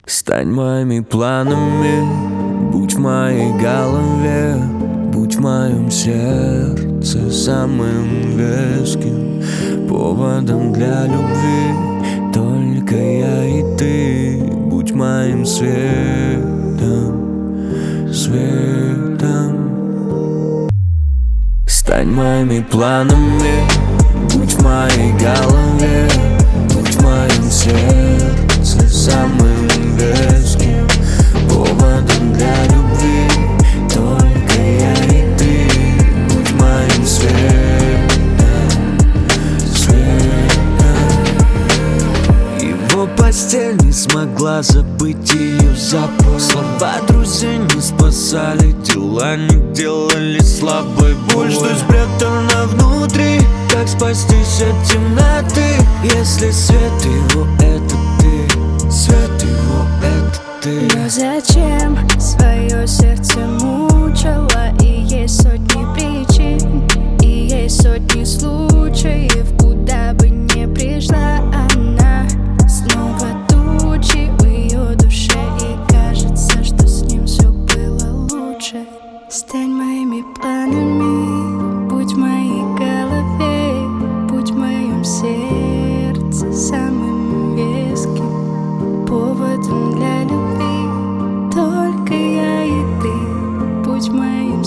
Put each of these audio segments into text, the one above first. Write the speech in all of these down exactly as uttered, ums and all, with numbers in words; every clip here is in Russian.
Стань моими планами, будь в моей голове, будь в моем сердце самым веским поводом для любви. Только я и ты, будь моим светом, светом. Стань моими планами, будь в моей голове, будь в моем сердце самым веским поводом для любви. Только я и ты, будь моим светом, светом. Его постель не смогла забыть ее запах. Слова друзей не спасали, дела не делали слабой боль, что спрятано внутри. Как спастись от темноты, если свет его это ты, свет его это ты. Но зачем свое сердце мучила? И есть сотни причин, и есть сотни случаев, куда бы не пришла она. Снова тучи в ее душе, и кажется, что с ним все было лучше. Стань моими планами, будь в моей голове, будь в моем сердце самым веским поводом для любви. Только я и ты, будь моим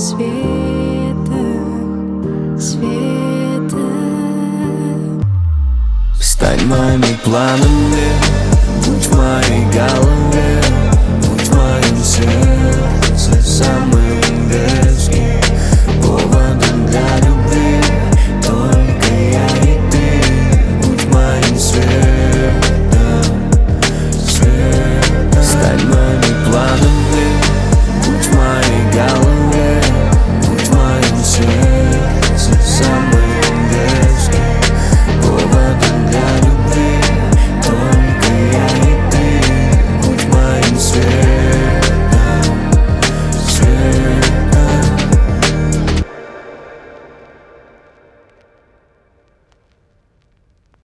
светом, светом. Стань моими планами,